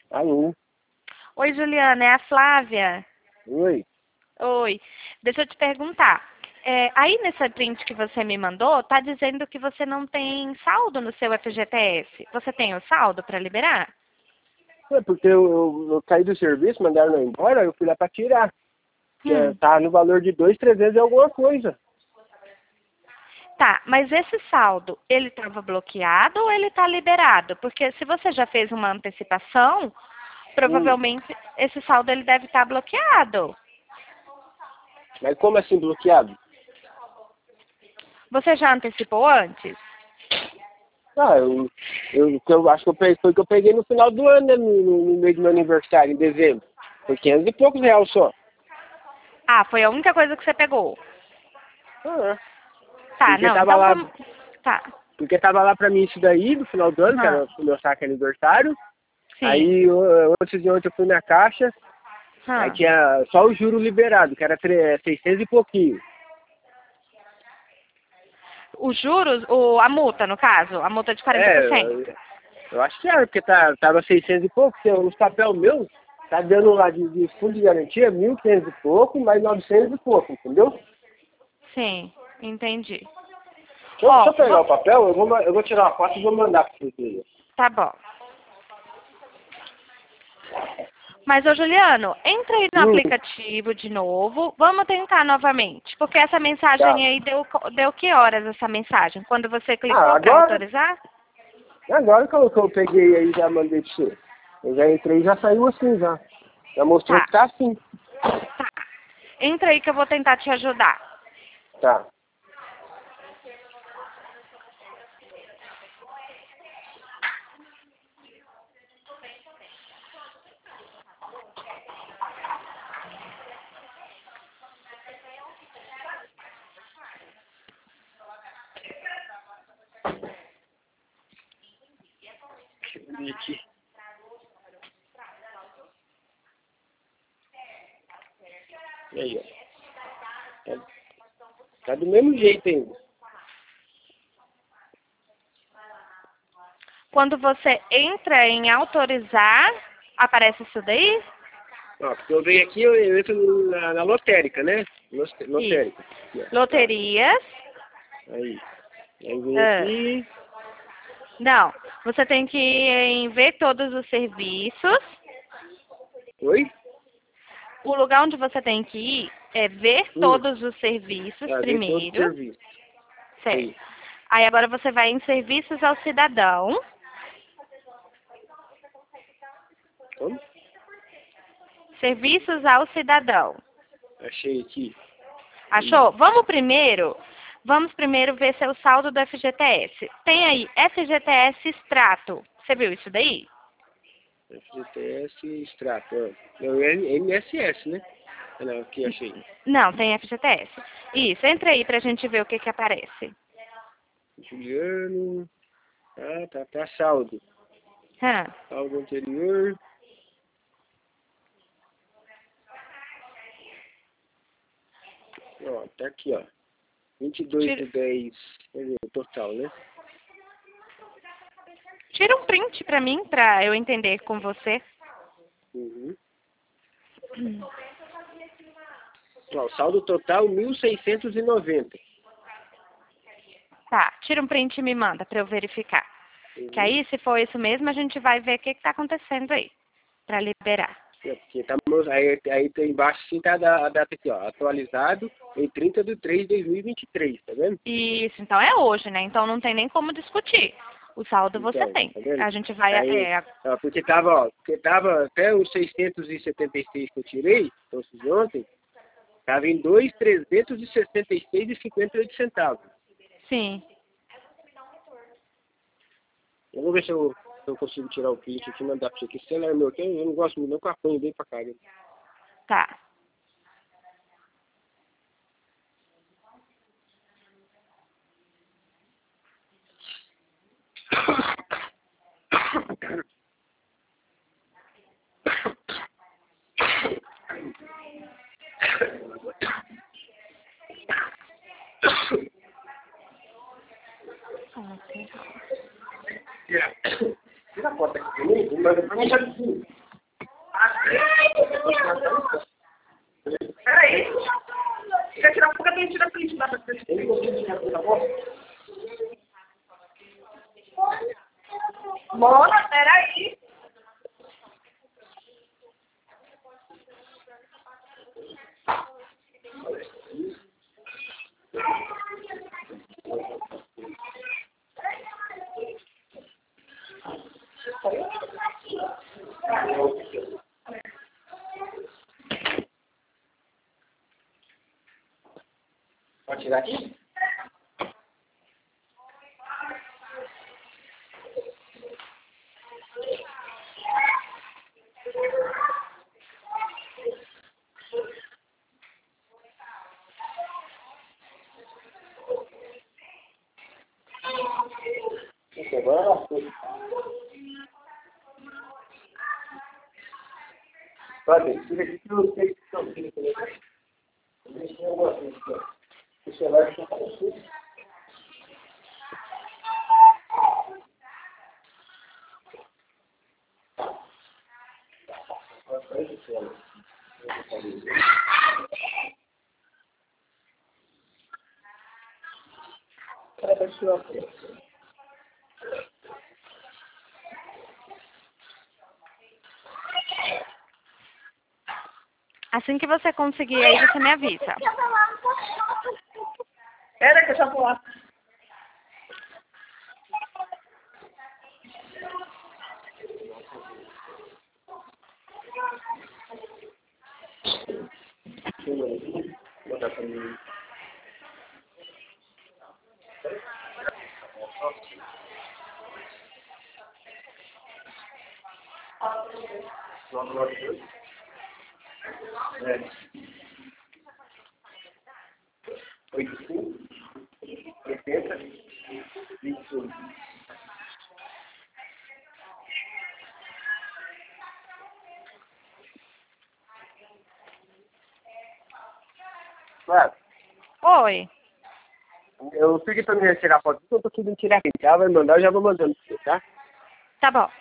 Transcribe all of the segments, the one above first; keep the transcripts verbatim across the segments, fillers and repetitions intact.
Alô? Oi, Juliana, é a Flávia. Oi? Oi. Deixa eu te perguntar. É, aí nessa print que você me mandou, tá dizendo que você não tem saldo no seu F G T S. Você tem o saldo para liberar? É porque eu, eu, eu caí do serviço, mandaram eu embora, eu fui lá pra tirar. Que é, Hum. tá no valor de dois, trezentos e alguma coisa. Tá, mas esse saldo, ele estava bloqueado ou ele está liberado? Porque se você já fez uma antecipação, Hum. provavelmente esse saldo ele deve estar bloqueado. Mas como assim bloqueado? Você já antecipou antes? Ah, eu, eu, eu acho que eu peguei, foi que eu peguei no final do ano, né? No, no, no meio do meu aniversário, em dezembro. Foi quinhentos e poucos reais só. Ah, foi a única coisa que você pegou. Ah, Tá, porque não, tava então lá, vamos. Tá. porque tava lá pra mim isso daí, no final do ano, que Hã, era o meu saque aniversário. sim. Aí, eu- antes de ontem eu fui na caixa, aí Hã. tinha só o juro liberado, que era tre- seiscentos e pouquinho. Os juros, o, a multa, no caso, a multa de quarenta É, por cento. eu, eu acho que era, porque tá, tava seiscentos e pouco, porque os papel meu tá dando lá de, de fundo de garantia mil e quinhentos e pouco, mais novecentos e pouco, entendeu? Sim, entendi. Deixa eu, deixa Ó, eu pegar vo- o papel, eu vou, ma- eu vou tirar uma foto e vou mandar pra você. tá bom. Mas, ô Juliano, entra aí no Hum, aplicativo de novo. Vamos tentar novamente. Porque essa tá. mensagem aí deu, co- deu que horas essa mensagem? Quando você Ah, clicou para agora, autorizar? agora que eu, que eu peguei aí já mandei pra você. Eu já entrei e já saiu assim já. Já mostrou Tá, que tá assim. tá. Entra aí que eu vou tentar te ajudar. Tá. Deixa eu ver aqui. E aí, ó. Tá, tá do mesmo jeito ainda. Quando você entra em autorizar, aparece isso daí? Ó, porque eu venho aqui, eu, eu entro na, na lotérica, né? Los- Isso. Lotérica. Aqui, ó. Tá. Loterias. Aí. Aí vem Ah, aqui. não, você tem que ir em ver todos os serviços. Oi? O lugar onde você tem que ir é ver Hum. todos os serviços Ah, vem todo o primeiro. serviço. Certo. Aí. Aí agora você vai em serviços ao cidadão. Como? Serviços ao cidadão. Achei aqui. Aí. Achou? Vamos primeiro. Vamos primeiro ver seu saldo do F G T S. Tem aí F G T S extrato. Você viu isso daí? F G T S extrato. Ó. Não, é M S S, né? Ah, não, aqui achei. Não, tem F G T S. Isso, entra aí pra gente ver o que que aparece. Juliano. Ah, tá, tá saldo. Hã? Saldo anterior. Ó, tá aqui, ó. vinte e dois Tira, de dez. Quer dizer, o total, né? tira um print pra mim, pra eu entender com você. Uhum. Ó, o saldo total mil seiscentos e noventa. Tá, tira um print e me manda pra eu verificar. Que Uhum. aí, se for isso mesmo, a gente vai ver o que que tá acontecendo aí. Pra liberar. É, porque tá, aí, aí tem embaixo sim tá a da- a data aqui, ó. Atualizado em trinta de três de dois mil e vinte e três, tá vendo? Isso, então é hoje, né? Então não tem nem como discutir. O saldo você Então, tem. tá vendo? A gente vai. Aí, É, ó, porque tava, ó, porque tava até os seiscentos e setenta e seis que eu tirei, então de ontem, tava em dois mil trezentos e sessenta e seis e cinquenta e oito centavos. sim. Eu vou ver se eu, se eu consigo tirar o print aqui e mandar pra você aqui. Esse celular meu aqui, eu não gosto muito, não, que eu apanho bem pra caramba. Tá. Tira a foto aqui pra mim, manda pra mim já. Peraí. Quer tirar a fuga, tem que tirar print lá pra você. Mona, peraí. Pode tirar aqui? Agora, pode, tira aqui que eu sei que estão aqui. Deixa eu ver aqui. Deixa eu ver aqui. Assim que você conseguir aí, você me avisa. Pera que eu já vou lá. Botar pra mim. É. Oito, cinco, oitenta, vinte e um. Claro. Oi. Eu pedi pra mim tirar foto, eu tô conseguindo tirar aqui. Ela vai mandar, eu já vou mandando pra você, tá? Tá bom.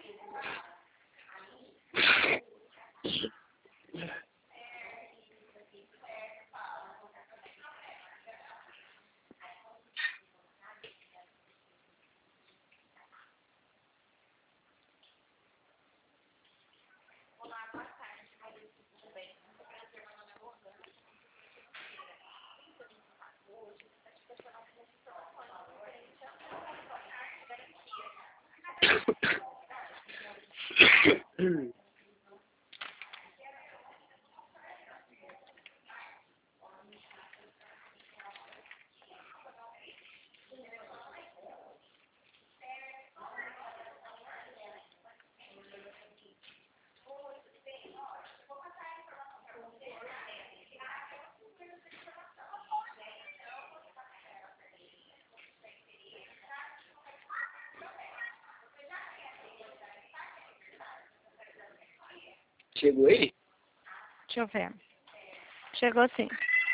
Chegou aí? Deixa eu ver. Chegou sim.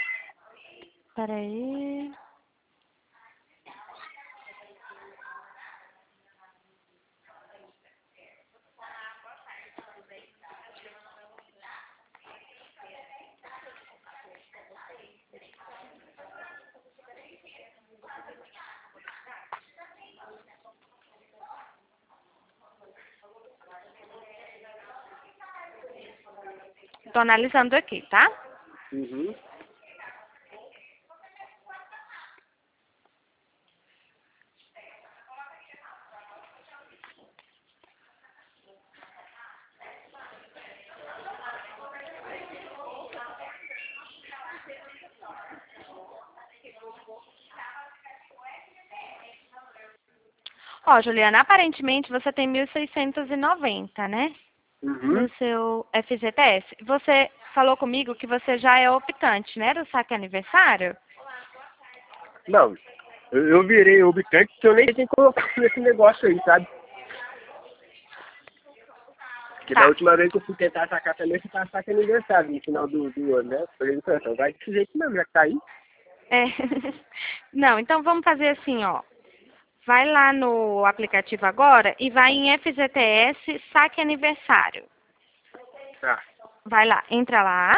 Peraí. Tô analisando aqui, tá? Uhum. Ó, Juliana, aparentemente você tem mil seiscentos e noventa, né? Uhum. No seu F G T S. Você falou comigo que você já é optante, né? Do saque aniversário? Não, eu, eu virei optante que eu nem tenho que colocar nesse negócio aí, sabe? Porque Tá. da última vez que eu fui tentar sacar também, foi pra saque aniversário no final do, do ano, né? Falei, então, vai desse jeito mesmo, já que tá aí. É. Não, então vamos fazer assim, ó. Vai lá no aplicativo agora e vai em F G T S saque aniversário. Tá. Vai lá, entra lá.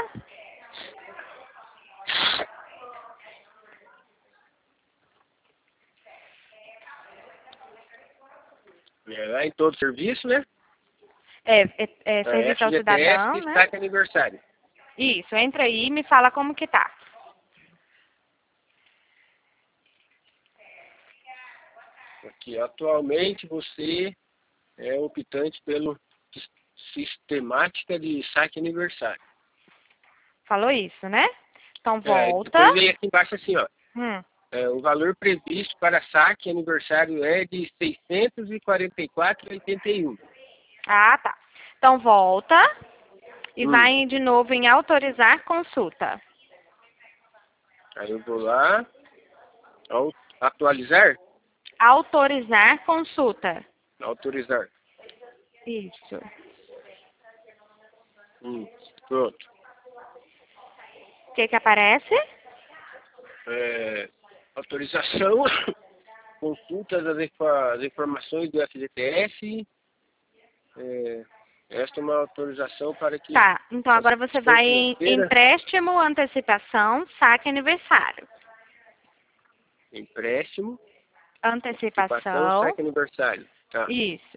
É, lá em todo serviço, né? É, é, é A serviço ao F G T S cidadão, e né? saque aniversário. Isso, entra aí e me fala como que tá. Aqui, atualmente você é optante pelo sis- sistemática de saque aniversário. Falou isso, né? Então É, volta. depois vem aqui embaixo assim, ó. Hum. É, o valor previsto para saque aniversário é de seiscentos e quarenta e quatro reais e oitenta e um. Ah, tá. Então volta e Hum. vai de novo em autorizar consulta. Aí eu vou lá, au- atualizar, Autorizar consulta. autorizar. Isso. Hum, pronto. O que que aparece? É, autorização, consulta das, infa- das informações do F G T S. É, esta é uma autorização para que Tá, então agora você a vai em financeira, empréstimo, antecipação, saque aniversário. empréstimo, participação, Antecipação. saque aniversário. Tá. Isso.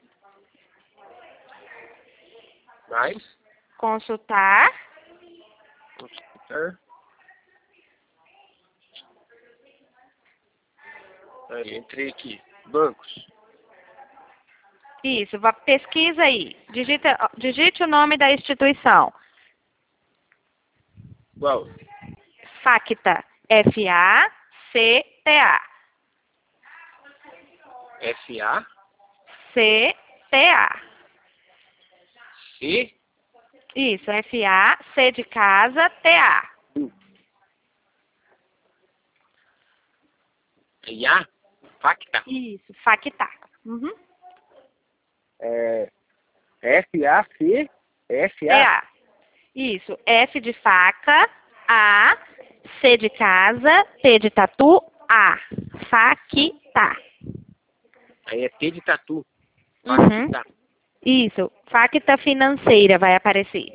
Mais, Consultar. consultar. Aí, entrei aqui. Bancos. Isso, vá- pesquisa aí. Digita, digite o nome da instituição. Qual? Facta. F A C T A. F A C T A. C Isso, F A, C de casa, T A. U. I A? Facta. Isso, Facta. Uhum. É, F A C F T A. A. Isso, F de faca, A, C de casa, T de tatu, A. Facta. Aí é T de tatu. Uhum. Facta. Isso, Facta financeira vai aparecer.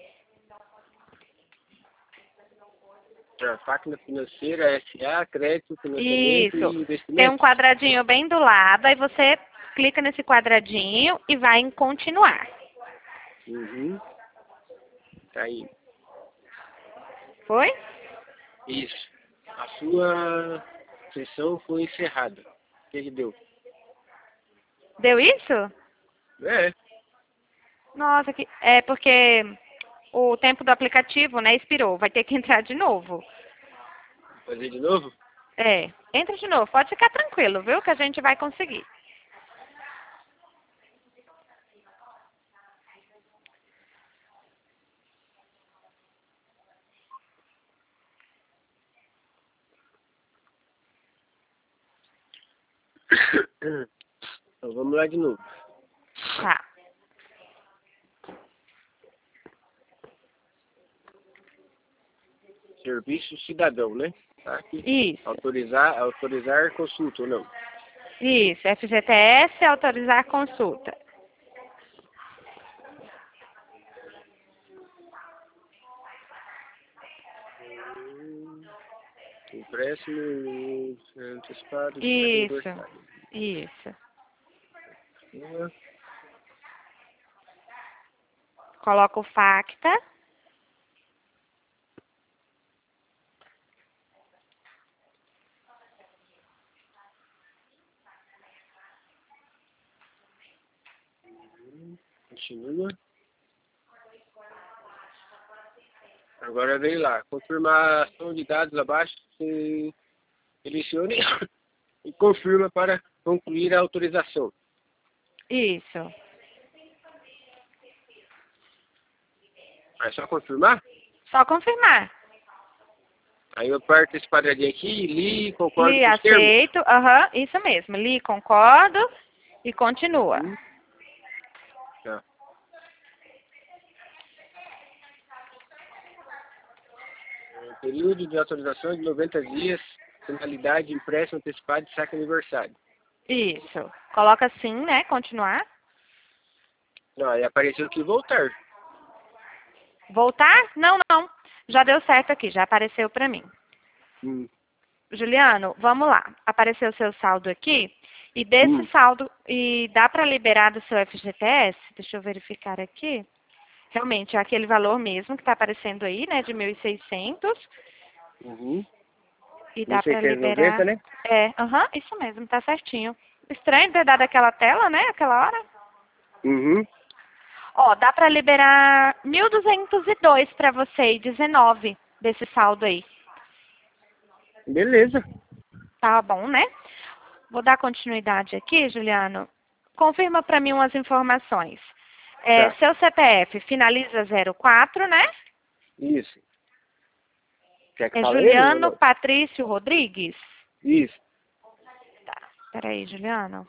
É, Facta financeira, S A, crédito, financiamento Isso. e investimento. Tem um quadradinho bem do lado, aí você clica nesse quadradinho e vai em continuar. Uhum. Tá aí. Foi? Isso. A sua sessão foi encerrada. O que que deu? Deu isso? É. Nossa, que... é porque o tempo do aplicativo, né, expirou. Vai ter que entrar de novo. Fazer de novo? É, entra de novo. Pode ficar tranquilo, viu? Que a gente vai conseguir. Então vamos lá de novo. Tá. Serviço cidadão, né? Tá aqui. Isso. Autorizar, autorizar consulta ou não? Isso. F G T S, autorizar consulta. Empréstimo antecipado de Isso. aniversário. Isso. Uma, Coloca o Facta. continua. Agora vem lá. Confirmação de dados abaixo. Você selecione e confirma para concluir a autorização. Isso. É só confirmar? Só confirmar. Aí eu aperto esse quadradinho aqui, li, concordo Li, com os termos. aceito. Aham, isso mesmo. Li, concordo e continua. Hum. Tá. É, período de autorização de noventa dias, finalidade empréstimo antecipado de saque aniversário. Isso. Coloca assim, né? Continuar. Não, aí apareceu aqui voltar. Voltar? Não, não. Já deu certo aqui, já apareceu para mim. Hum. Juliano, vamos lá. Apareceu o seu saldo aqui. E desse Hum. saldo, e dá para liberar do seu F G T S? Deixa eu verificar aqui. Realmente, é aquele valor mesmo que está aparecendo aí, né, de mil e seiscentos. Uhum. E dá para mil seiscentos e noventa, liberar. né? É, aham, isso mesmo, tá certinho. Estranho ter dado aquela tela, né, aquela hora. Uhum. Ó, dá para liberar mil duzentos e dois para você e dezenove desse saldo aí. Beleza. Tá bom, né? Vou dar continuidade aqui, Juliano. Confirma para mim umas informações. É, Tá. seu C P F finaliza zero quatro, né? Isso. Quer que É fale ele ou Juliano não? Patrício Rodrigues? Isso. Tá, peraí, Juliano.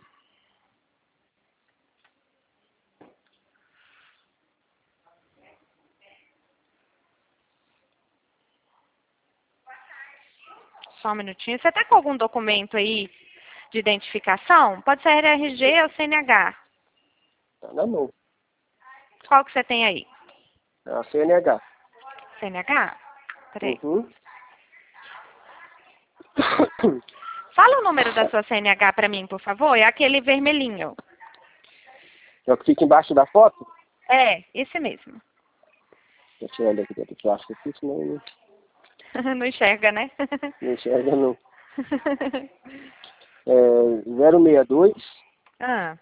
Só um minutinho. Você tá com algum documento aí de identificação? Pode ser R G ou C N H. Tá na mão. Qual que você tem aí? É a C N H. C N H? Peraí. Uhum. Fala o número da sua C N H para mim, por favor. É aquele vermelhinho. É o que fica embaixo da foto? É, esse mesmo. Deixa eu tirar daqui dentro do plástico aqui, senão eu não, Não enxerga, né? não enxerga não. É zero seis dois, Ah,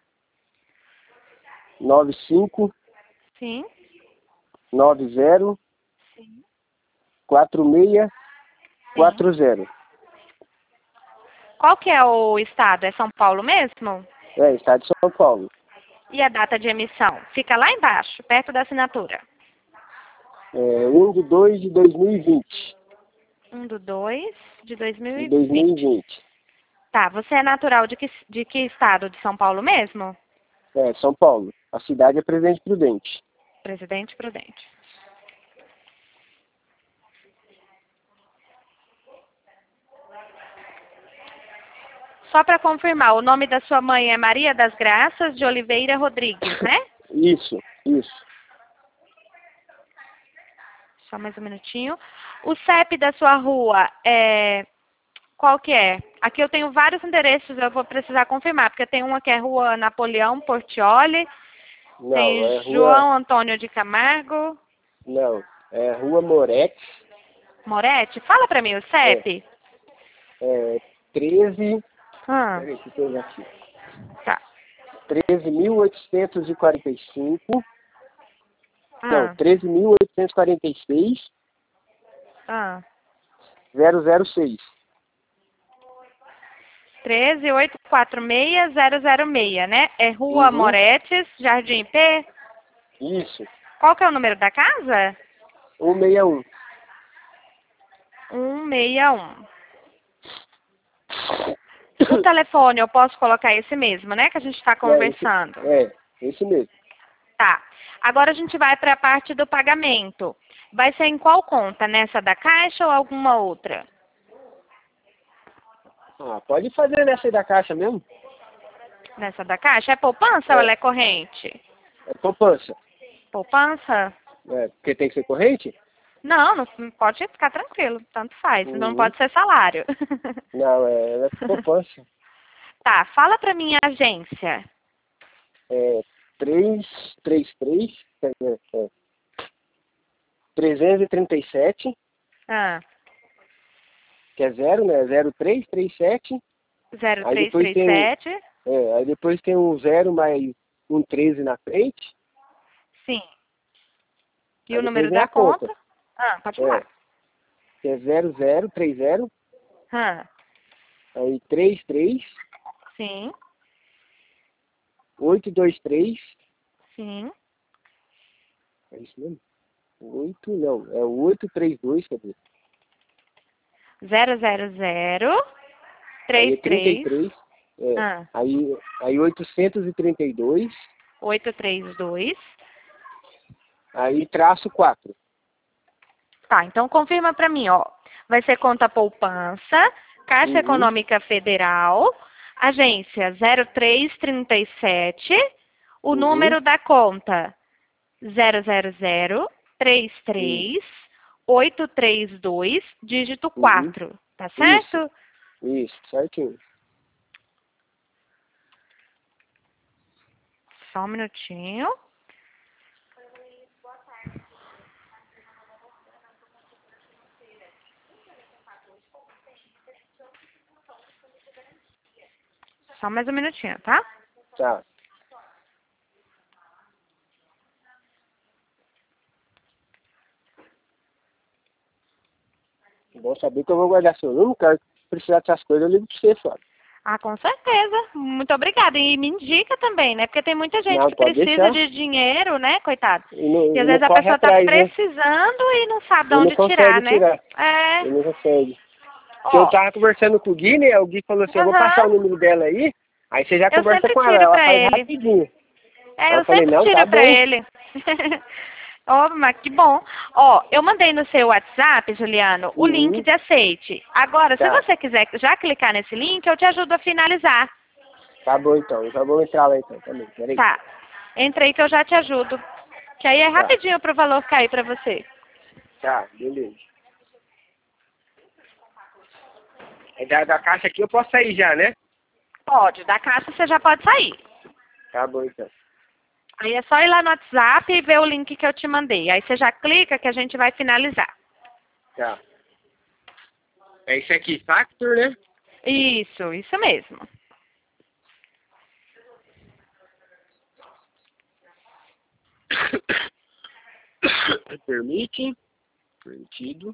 nove cinco, sim. nove zero, Sim. quatro seis, quatro zero. Qual que é o estado? É São Paulo mesmo? É, estado de São Paulo. E a data de emissão? Fica lá embaixo, perto da assinatura. É um de dois de dois mil e vinte. um do dois de dois mil De e dois mil e vinte. vinte. Tá, você é natural de que, de que estado? De São Paulo mesmo? É, São Paulo. A cidade é Presidente Prudente. Presidente Prudente. Só para confirmar, o nome da sua mãe é Maria das Graças de Oliveira Rodrigues, né? Isso, isso. Só mais um minutinho. O C E P da sua rua é... Qual que é? Aqui eu tenho vários endereços, eu vou precisar confirmar, porque tem uma que é Rua Napoleão Portioli, Não, tem é rua... João Antônio de Camargo, Não, é Rua Moretti. Moretti. Fala para mim o C E P. É, é treze... Ah, Peraí, que tem aqui. tá. treze mil oitocentos e quarenta e cinco. Não, Ah, treze mil oitocentos e quarenta e seis, ah. zero zero seis. treze oito quatro seis zero zero seis, né? É Rua Uhum. Moretes, Jardim P. Isso. Qual que é o número da casa? cento e sessenta e um. cento e sessenta e um. O telefone eu posso colocar esse mesmo, né? Que a gente está conversando. É, esse, é, esse mesmo. Tá. Agora a gente vai para a parte do pagamento. Vai ser em qual conta? Nessa da Caixa ou alguma outra? Ah, pode fazer nessa aí da caixa mesmo. Nessa da Caixa? É poupança É. ou ela é corrente? É poupança. Poupança? É, porque tem que ser corrente? Não, não pode ficar tranquilo. Tanto faz. Não Uhum. pode ser salário. Não, é, é poupança. Tá, fala pra minha agência. É trezentos e trinta e três, quer dizer, é, trezentos e trinta e sete, Ah, que é zero, né? zero três três sete. zero Aí três depois três tem, sete. é, aí depois tem um zero mais um treze na frente. Sim. E Aí o depois número vem da a conta. conta? Ah, pode É, falar. que é zero zero três zero, Ah, aí três três, sim, oito dois três. sim. É isso mesmo? oito, não, é o oito três dois, quer dizer. Zero zero zero Aí é três trinta e três. três. É. Ah, Aí, aí oitocentos e trinta e dois. oito três dois. Aí traço quatro. Tá, então confirma pra mim, ó. Vai ser conta poupança, Caixa Uhum. Econômica Federal, agência zero três trinta e sete, o Uhum. número da conta zero zero zero três três oito três dois, dígito quatro. Uhum. Tá certo? Isso, Isso certinho. Só um minutinho. Só mais um minutinho, tá? Tá. Bom saber que eu vou guardar seu número, quero precisar dessas coisas, eu ligo pra você, Flávio. Ah, com certeza. Muito obrigada. E me indica também, né? Porque tem muita gente Não, que precisa deixar. de dinheiro, né, coitado? E, não, e às e vezes a pessoa está precisando, né? E não sabe de onde tirar, né? Tirar. É. Ele não consegue. Ó, eu tava conversando com o Gui, né? O Gui falou assim, uhum. eu vou passar o número dela aí, aí você já eu conversa com ela, tiro ela pra faz ele. rapidinho. É, aí eu, eu falei, sempre não, tiro tá pra bom. ele. Ó, mas que bom. Ó, eu mandei no seu WhatsApp, Juliano, o Uhum. link de aceite. Agora, Tá. se você quiser já clicar nesse link, eu te ajudo a finalizar. Tá bom, então. Eu já vou entrar lá, então, também. Peraí. Tá. Entra aí que eu já te ajudo. Que aí é Tá. rapidinho pro valor cair pra você. Tá, beleza. Aí da, da caixa aqui eu posso sair já, né? Pode. Da caixa você já pode sair. Tá bom, então. Aí é só ir lá no WhatsApp e ver o link que eu te mandei. Aí você já clica que a gente vai finalizar. Tá. É isso aqui, Factor, né? Isso, isso mesmo. Permite. Permitido.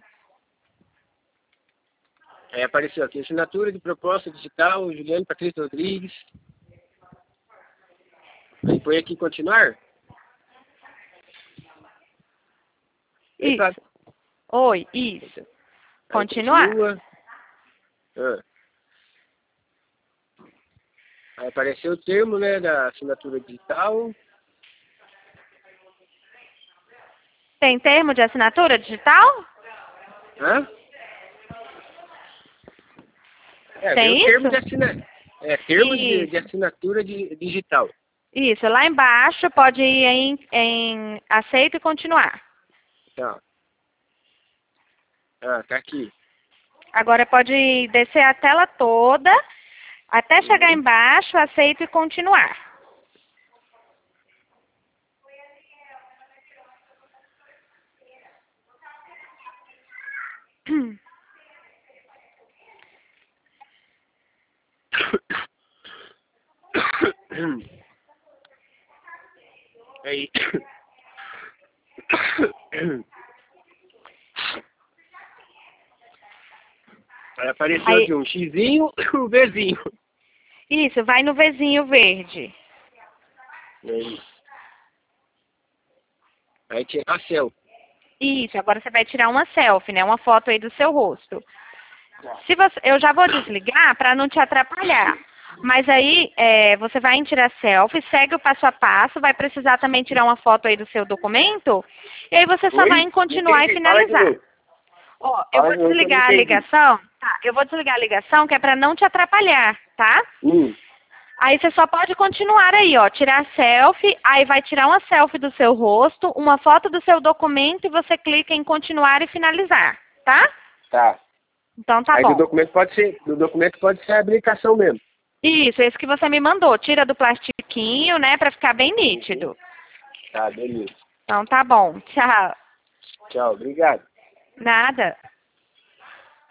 Aí apareceu aqui, assinatura de proposta digital, Juliano Patrícia Rodrigues. Aí põe aqui continuar. Isso. Eita. Oi, isso. Aí Continuar. continua. Ah. Aí apareceu o termo, né, da assinatura digital. Tem termo de assinatura digital? Hã? É, Tem tem o termo isso? de assinatura. É, termos de, Isso. de assinatura de, digital. Isso, lá embaixo pode ir em, em aceito e continuar. Tá. Ah, tá aqui. Agora pode descer a tela toda, até chegar Uhum. embaixo, aceito e continuar. Aí. Aí apareceu Aí, aqui um xizinho e um Vzinho. isso, vai no Vzinho verde. Aí. Aí tirar a selfie. Isso, agora você vai tirar uma selfie, né? Uma foto aí do seu rosto. Se você, eu já vou desligar para não te atrapalhar. Mas aí é, você vai em tirar selfie, segue o passo a passo, vai precisar também tirar uma foto aí do seu documento. E aí você só Oi? vai em continuar e Entendi. Fala de finalizar. novo. Ó, eu Fala vou de novo que eu não desligar a entendi. ligação. Tá, eu vou desligar a ligação que é para não te atrapalhar, tá? Hum. Aí você só pode continuar aí, ó, tirar selfie, aí vai tirar uma selfie do seu rosto, uma foto do seu documento e você clica em continuar e finalizar, tá? Tá. Então tá Aí bom. do documento pode ser, do documento pode ser a habilitação mesmo. Isso, esse que você me mandou. Tira do plastiquinho, né, pra ficar bem nítido. Tá, beleza. Então tá bom. Tchau. Tchau, obrigado. Nada.